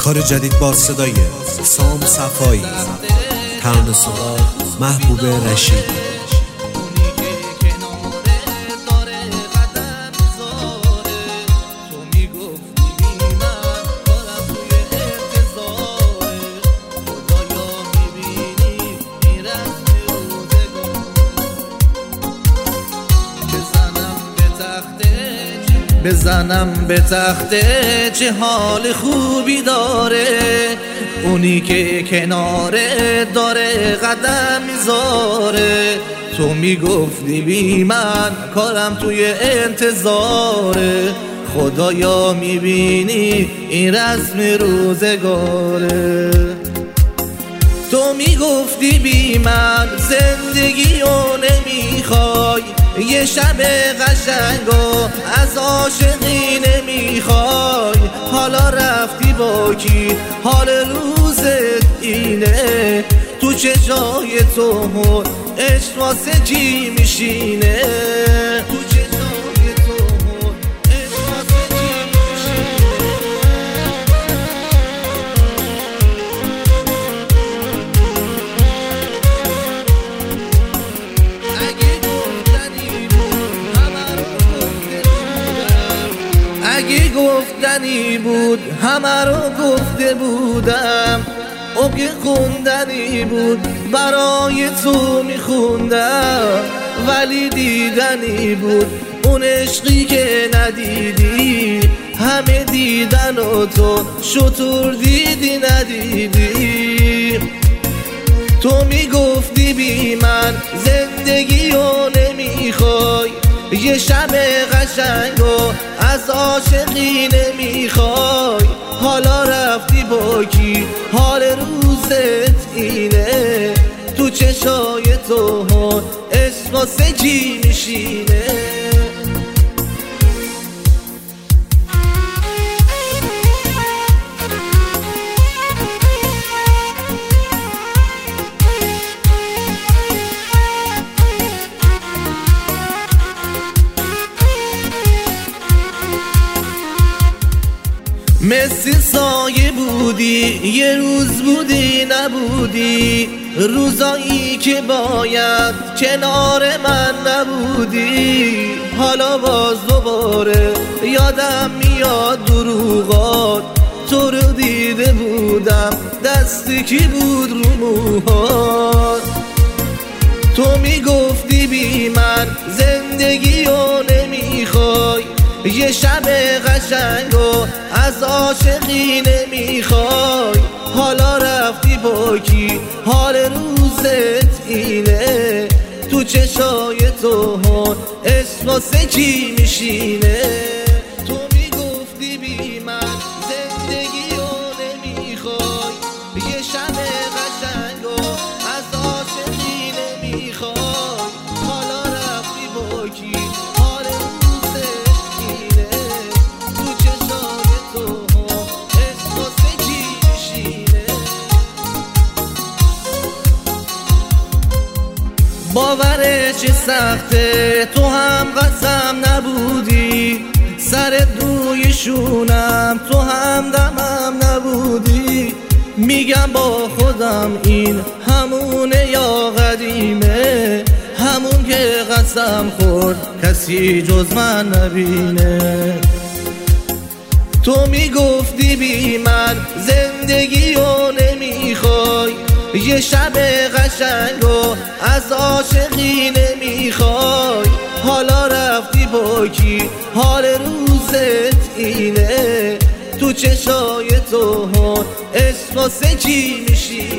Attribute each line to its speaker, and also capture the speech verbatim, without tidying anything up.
Speaker 1: کار جدید با صدای سام صفایی، ترانه سرا محبوب رشید.
Speaker 2: بزنم به تخته چه حال خوبی داره، اونی که کناره داره قدم میذاره. تو میگفتی بی من کارم توی انتظاره، خدایا میبینی این رسم روزگاره. تو میگفتی بی من زندگیو نمیخوای، یه شب قشنگو از عاشقی نمیخوای. حالا رفتی با کی؟ حال روزت اینه، تو چشای تو عشق واسه چی میشینه؟ تو چشای تو عشق واسه چی میشینه؟ اگه گفتنی بود همه رو گفته بودم، اگه خوندنی بود برای تو میخوندم. ولی دیدنی بود اون عشقی که ندیدی، همه دیدن و تو شطور دیدی ندیدی. تو میگفتی بی من زندگیو نمیخوای، یه شب قشنگو از عاشقی نمیخوای. حالا رفتی با کی؟ حال روزت اینه، تو چشای تو عشق واسه چی میشینه؟ مثل سایه بودی یه روز بودی نبودی، روزایی که باید کنار من نبودی. حالا باز دوباره یادم میاد دروغات، تو رو دیده بودم دستی کی بود رو موهات. تو میگفتی بی من زندگیو نمیخوای، یه شب قشنگو از عاشقی نمیخوای. حالا رفتی با کی؟ حال روزت اینه، تو چشای تو عشق واسه چی میشینه؟ تو میگفتی بی من زندگیو نمیخوای، یه شب قشنگو از عاشقی نمیخوای. حالا رفتی با کی؟ حال باورش سخته، تو هم قسم نبودی، سر روی شونم تو هم دمم نبودی. میگم با خودم این همونه یا قدیمه، همون که قسم خورد کسی جز من نبینه. تو میگفتی بی من زندگیو نمیخوای، یه شب قشنگو از عاشقی نمیخوای. حالا رفتی با کی؟ حال روزت اینه، تو چشای تو عشق واسه چی میشی؟